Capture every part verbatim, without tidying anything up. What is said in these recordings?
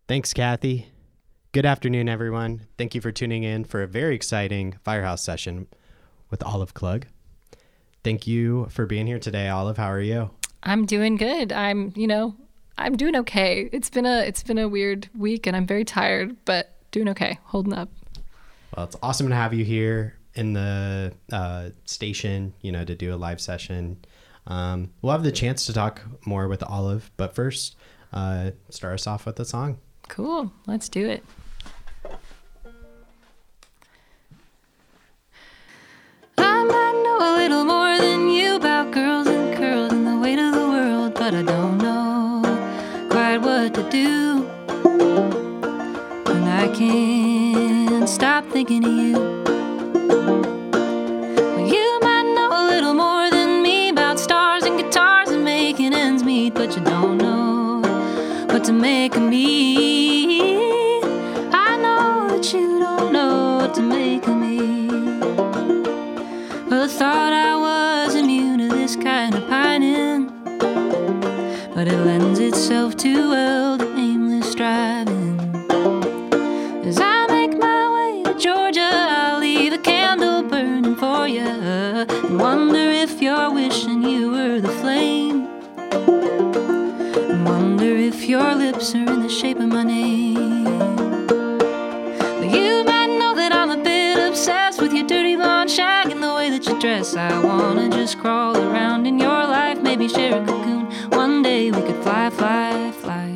Thanks, Kathy. Good afternoon, everyone. Thank you for tuning in for a very exciting Firehouse session with Olive Klug. Thank you for being here today, Olive. How are you? I'm doing good. I'm, you know, I'm doing okay. It's been a it's been a weird week and I'm very tired, but doing okay, holding up. Well, it's awesome to have you here in the uh, station, you know, to do a live session. Um, we'll have the chance to talk more with Olive, but first, uh, start us off with a song. Cool. Let's do it. I might know a little more than you about girls and curls and the weight of the world, but I don't know quite what to do. And I can't stop thinking of you. Well, you might know a little more than me about stars and guitars and making ends meet, but you don't know what to make of me. I know that you don't know what to make of me. Well, I thought I was immune to this kind of pining, but it lends itself too well to aimless driving. As I make my way to Georgia, I'll leave a candle burning for you and wonder if you're wishing you were the flame. And wonder if your lips are in the shape of my name. Well, you might know that I'm a bit obsessed with your dirty blonde shag and the way that you dress. I wanna just crawl around in your life, maybe share a cocoon. One day we could fly, fly, fly.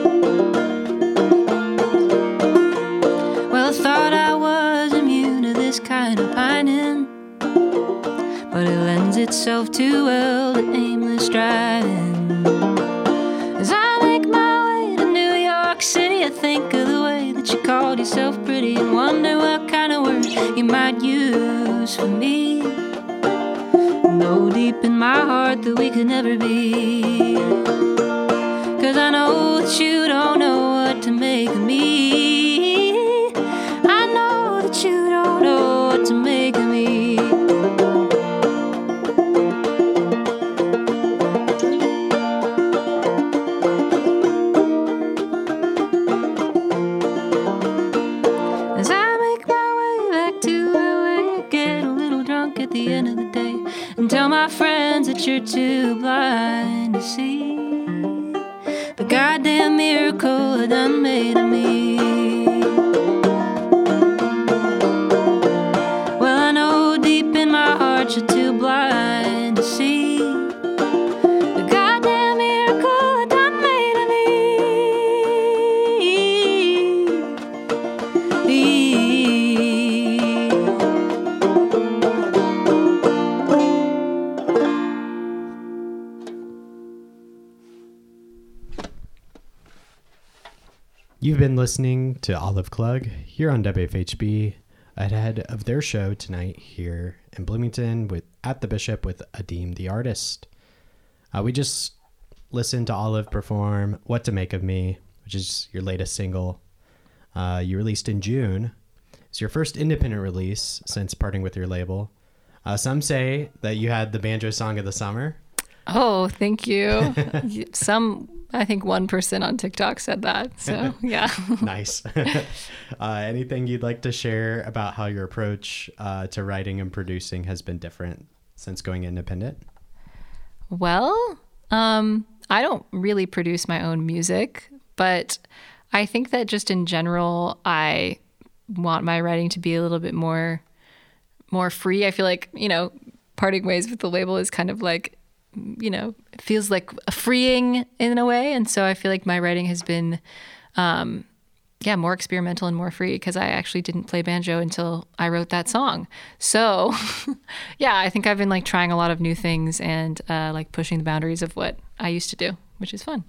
Well, I thought I was immune to this kind of pining, but it lends itself too well to aimless driving. As I make my way to New York City, I think of the way that you called yourself pretty and wonder what kind of word you might use for me. Know deep in my heart that we could never be, 'cause I know that you don't know what to make of me. I know that you don't know what to make of me. As I make my way back to L A, I get a little drunk at the end of the day and tell my friends that you're too blind to see the goddamn miracle I done made of me. Well, I know deep in my heart you're too blind to see the goddamn miracle I done made of me. You've been listening to Olive Klug here on W F H B, ahead of their show tonight here in Bloomington with at the Bishop with Adim the Artist. Uh, we just listened to Olive perform What to Make of Me, which is your latest single. Uh, you released in June. It's your first independent release since parting with your label. Uh, some say that you had the banjo song of the summer. Oh, thank you. Some, I think one person on TikTok said that. So, yeah. Nice. uh, anything you'd like to share about how your approach uh, to writing and producing has been different since going independent? Well, um, I don't really produce my own music, but I think that just in general, I want my writing to be a little bit more, more free. I feel like, you know, parting ways with the label is kind of like, you know, it feels like freeing in a way. And so I feel like my writing has been, um, yeah, more experimental and more free because I actually didn't play banjo until I wrote that song. So yeah, I think I've been like trying a lot of new things and uh, like pushing the boundaries of what I used to do, which is fun.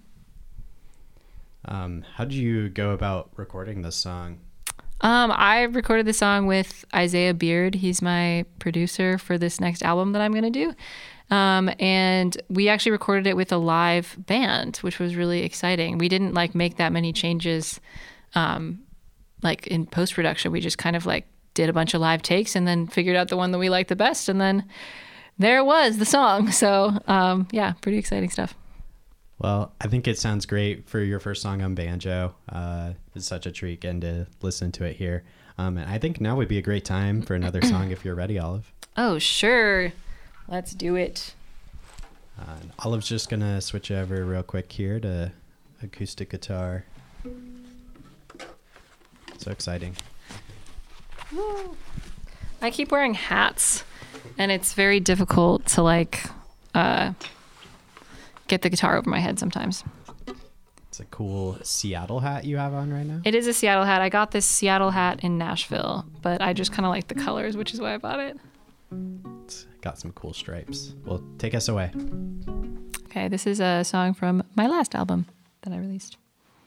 Um, how did you go about recording this song? Um, I recorded the song with Isaiah Beard. He's my producer for this next album that I'm going to do. Um, and we actually recorded it with a live band, which was really exciting. We didn't like make that many changes, um, like in post-production. We just kind of like did a bunch of live takes and then figured out the one that we liked the best. And then there it was, the song. So, um, yeah, pretty exciting stuff. Well, I think it sounds great for your first song on banjo. Uh, it's such a treat getting to listen to it here. Um, and I think now would be a great time for another song if you're ready, Olive. Oh, sure. Let's do it. Uh, and Olive's just going to switch over real quick here to acoustic guitar. So exciting. I keep wearing hats, and it's very difficult to, like, uh, get the guitar over my head sometimes. It's a cool Seattle hat you have on right now. It is a Seattle hat. I got this Seattle hat in Nashville, but I just kind of like the colors, which is why I bought it. It's got some cool stripes. Well, take us away. Okay, this is a song from my last album that I released.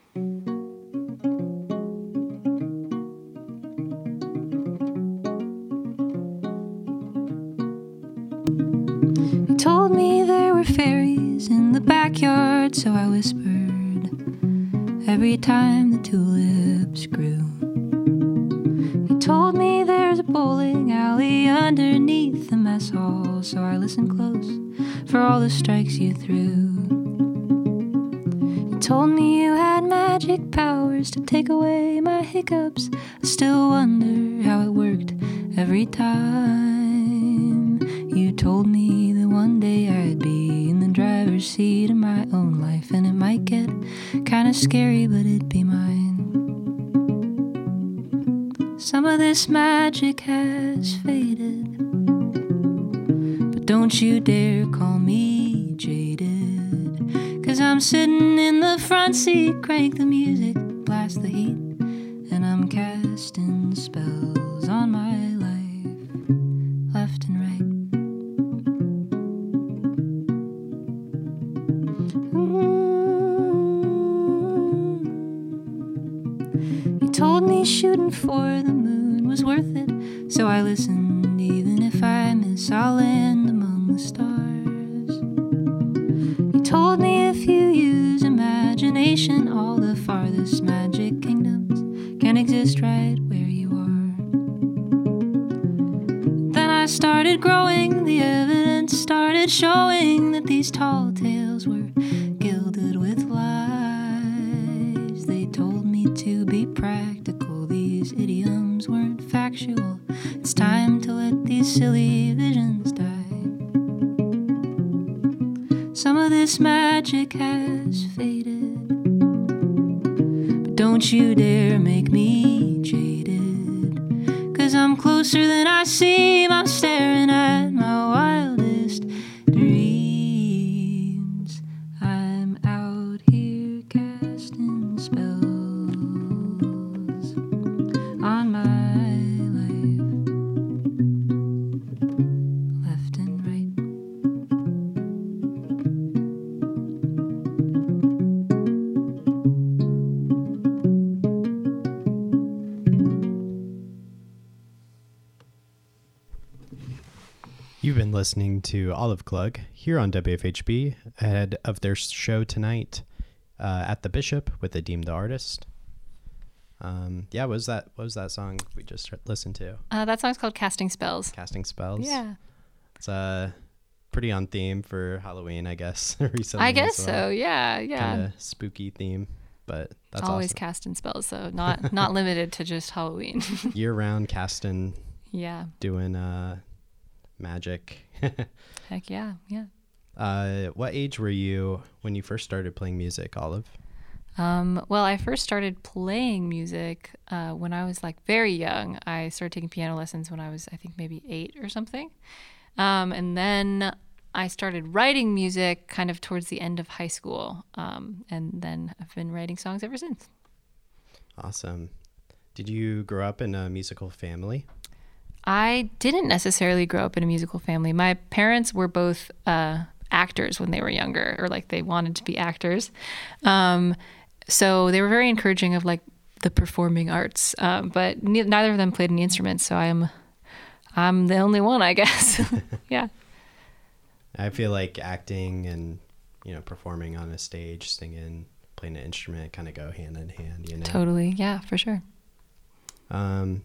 You told me there were fairies in the backyard, so I whispered every time the tulips grew. You told me there's a bowling alley underneath the mess hall, so I listened close for all the strikes you threw. You told me you had magic powers to take away my hiccups. I still wonder how it worked every time. You told me that one day I'd be in the driver's seat of my own life, and it might get kinda scary, but it'd be mine. Some of this magic has faded, but don't you dare call me jaded, 'cause I'm sitting in the front seat, crank the music, blast the heat, and I'm casting spells on my life, left and right. You told me shooting for the moon was worth it, so I listened. Even if I miss, I'll land among the stars. You told me if you use imagination, all the farthest magic kingdoms can exist right where you are. Then I started growing, the evidence started showing that these tall tales were gilded with lies. They told me to be practical, these idioms weren't factual. It's time to let these silly visions die. Some of this magic has faded, but don't you dare make me jaded, 'cause I'm closer than I seem. I'm staring at my wildest dreams. I'm out here casting spells on my life, left and right. You've been listening to Olive Klug here on W F H B ahead of their show tonight uh, at the Bishop with Adim the Artist. Um, yeah, what was that? What was that song we just listened to? Uh, that song's called Casting Spells. Casting Spells. Yeah. It's uh, pretty on theme for Halloween, I guess. Recently, I guess as well. so. Yeah, yeah. Kind of spooky theme, but that's Always awesome. casting spells, so not not limited to just Halloween. Year-round casting, Yeah. doing uh, magic. Heck yeah, yeah. Uh, what age were you when you first started playing music, Olive? Um, well, I first started playing music uh, when I was like very young. I started taking piano lessons when I was, I think, maybe eight or something. Um, and then I started writing music kind of towards the end of high school. Um, and then I've been writing songs ever since. Awesome. Did you grow up in a musical family? I didn't necessarily grow up in a musical family. My parents were both uh, actors when they were younger, or like they wanted to be actors. Um, so they were very encouraging of like the performing arts, um, but ne- neither of them played any instruments. So I'm, I'm the only one, I guess. Yeah. I feel like acting and, you know, performing on a stage, singing, playing an instrument kind of go hand in hand, you know? Totally. Yeah, for sure. Um,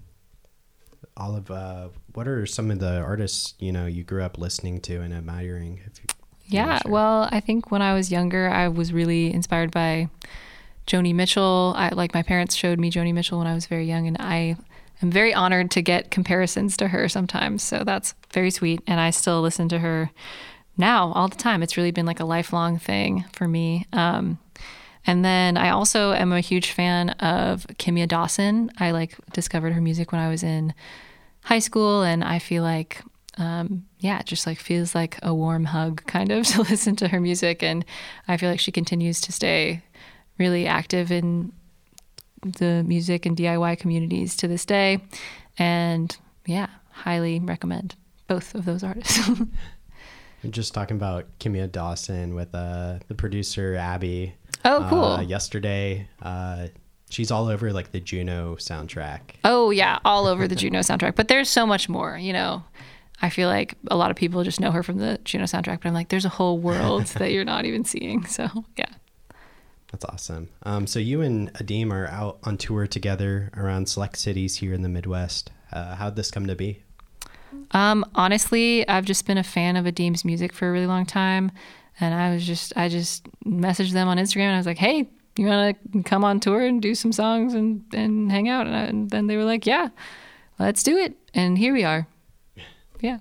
Olive, uh, what are some of the artists, you know, you grew up listening to and admiring? If you Yeah, sure. well, I think when I was younger, I was really inspired by Joni Mitchell. I like my parents showed me Joni Mitchell when I was very young, and I am very honored to get comparisons to her sometimes. So that's very sweet, and I still listen to her now all the time. It's really been like a lifelong thing for me. Um, and then I also am a huge fan of Kimya Dawson. I like discovered her music when I was in high school, and I feel like um, yeah, it just like feels like a warm hug kind of to listen to her music. And I feel like she continues to stay really active in the music and D I Y communities to this day. And yeah, highly recommend both of those artists. I'm just talking about Kimya Dawson with uh, the producer Abby. Oh, cool. Uh, yesterday, uh, she's all over like the Juno soundtrack. Oh yeah, all over the Juno soundtrack. But there's so much more, you know. I feel like a lot of people just know her from the Juno soundtrack, but I'm like, there's a whole world that you're not even seeing. So yeah. That's awesome. Um, so you and Adim are out on tour together around select cities here in the Midwest. Uh, how'd this come to be? Um, honestly, I've just been a fan of Adim's music for a really long time. And I was just, I just messaged them on Instagram and I was like, hey, you want to come on tour and do some songs and, and hang out? And, I, and then they were like, yeah, let's do it. And here we are. Yeah.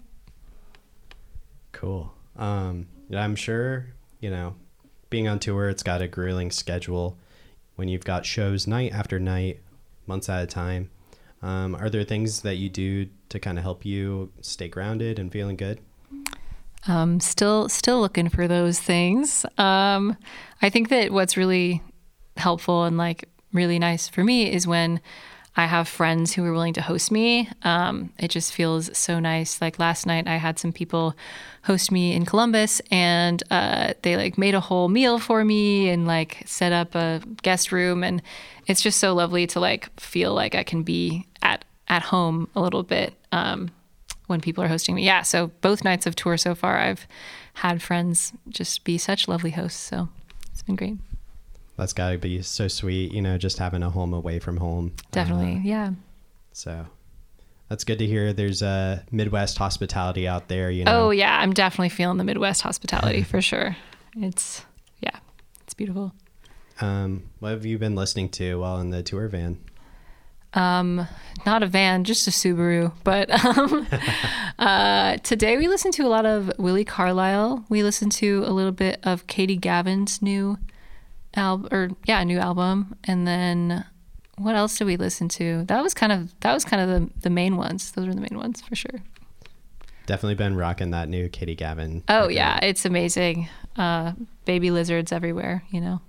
Cool. Um, I'm sure, you know, being on tour, it's got a grueling schedule when you've got shows night after night, months at a time. Um, are there things that you do to kind of help you stay grounded and feeling good? Um, still, still looking for those things. Um, I think that what's really helpful and like really nice for me is when I have friends who are willing to host me. Um, it just feels so nice. Like last night I had some people host me in Columbus and uh, they like made a whole meal for me and like set up a guest room. And it's just so lovely to like feel like I can be at, at home a little bit um, when people are hosting me. Yeah. So both nights of tour so far, I've had friends just be such lovely hosts. So it's been great. That's got to be so sweet, you know, just having a home away from home. Definitely, uh, yeah. So that's good to hear. There's a Midwest hospitality out there, you know. Oh, yeah. I'm definitely feeling the Midwest hospitality for sure. It's, yeah, it's beautiful. Um, what have you been listening to while in the tour van? Um, not a van, just a Subaru. But um, uh, today we listened to a lot of Willie Carlisle. We listened to a little bit of Katie Gavin's new album, or yeah, new album. And then what else did we listen to? That was kind of that was kind of the the main ones. Those were the main ones for sure. Definitely been rocking that new Katie Gavin. Oh record. Yeah, it's amazing. Uh, baby lizards everywhere, you know.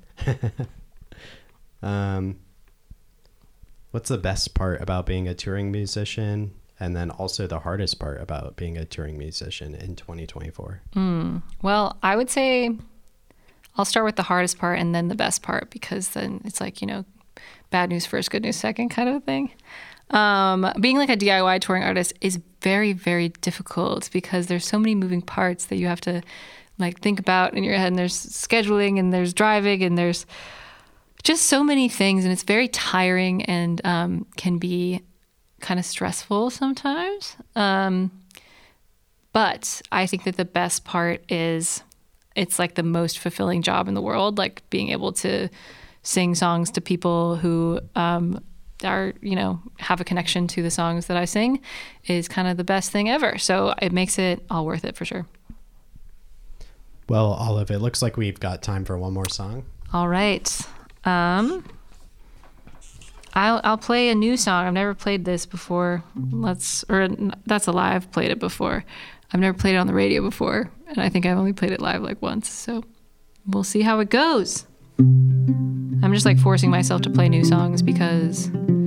um, what's the best part about being a touring musician, and then also the hardest part about being a touring musician in twenty twenty-four? Mm, well, I would say I'll start with the hardest part and then the best part, because then it's like, you know, bad news first, good news second kind of a thing. Um, being like a D I Y touring artist is very, very difficult because there's so many moving parts that you have to like think about in your head, and there's scheduling and there's driving and there's just so many things, and it's very tiring and um, can be kind of stressful sometimes. Um, but I think that the best part is it's like the most fulfilling job in the world, like being able to sing songs to people who um, are, you know, have a connection to the songs that I sing is kind of the best thing ever. So it makes it all worth it for sure. Well, Olive, it looks like we've got time for one more song. All right. Um, I'll I'll play a new song. I've never played this before. Let's, or that's a lie. I've played it before. I've never played it on the radio before, and I think I've only played it live like once. So we'll see how it goes. I'm just like forcing myself to play new songs because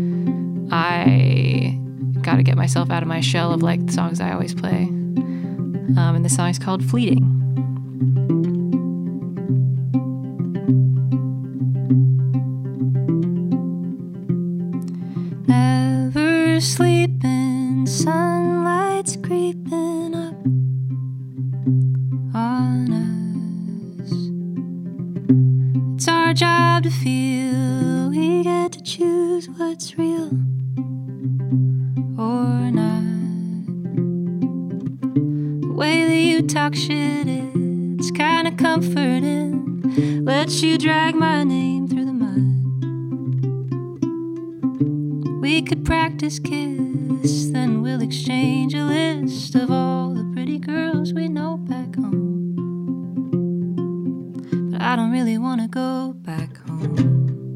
I got to get myself out of my shell of like the songs I always play. Um, and this song is called Fleeting. Never sleeping, sunlight's creeping up on us. It's our job to feel, we get to choose what's real or not. The way that you talk shit, it's kinda comforting. Let you drag my name through the mud. We could practice kiss, then we'll exchange a list of all the pretty girls we know back home. But I don't really wanna go back home.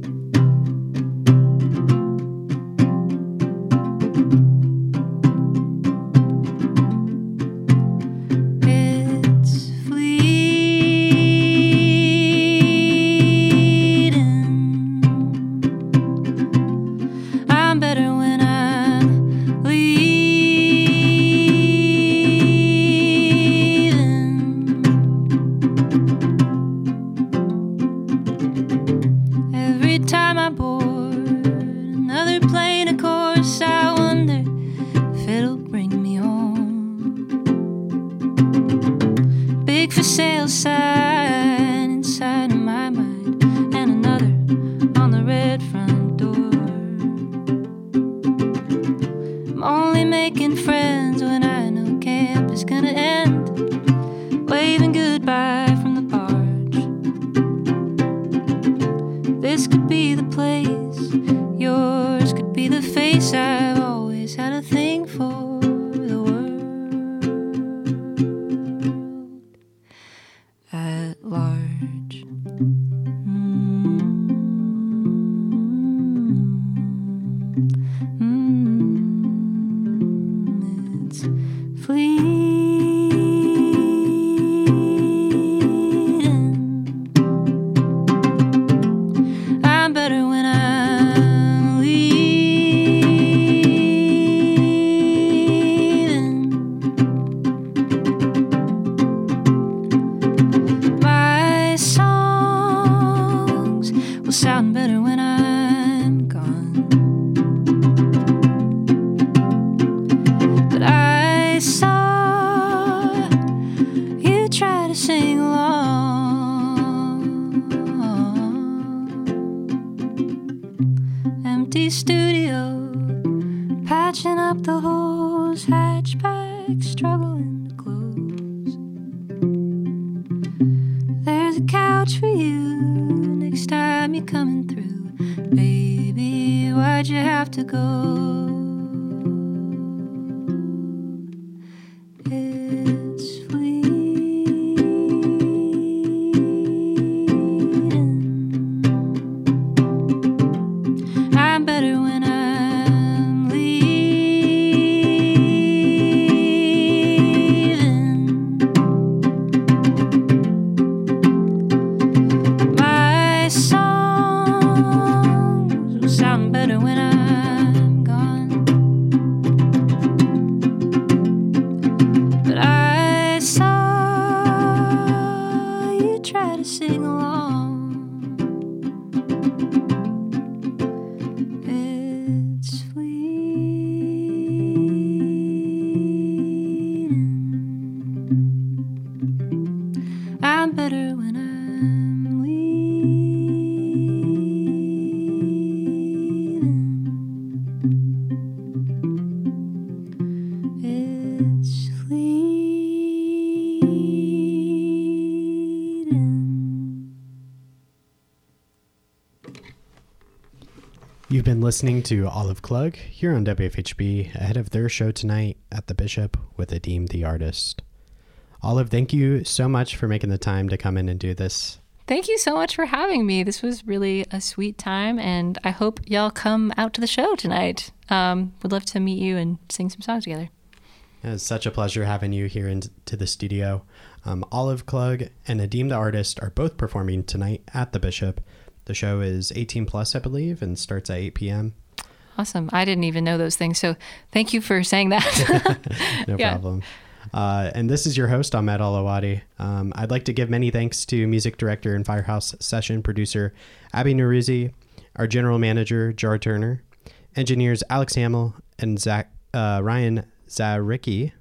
You've been listening to Olive Klug here on W F H B ahead of their show tonight at the Bishop with Adim the Artist. Olive, thank you so much for making the time to come in and do this. Thank you so much for having me. This was really a sweet time, and I hope y'all come out to the show tonight. Um, would love to meet you and sing some songs together. It's such a pleasure having you here into the studio. Um, Olive Klug and Adim the Artist are both performing tonight at the Bishop. The show is eighteen plus, I believe, and starts at eight p.m. Awesome. I didn't even know those things, so thank you for saying that. No yeah. problem. Uh, and this is your host, Ahmed Alawadi. Um, I'd like to give many thanks to music director and Firehouse session producer Abby Naruzi, our general manager, Jar Turner, engineers Alex Hamill and Zach, uh, Ryan Zaricki.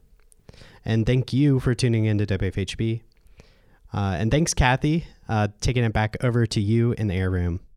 And thank you for tuning in to W F H B. Uh, and thanks, Kathy, uh, taking it back over to you in the air room.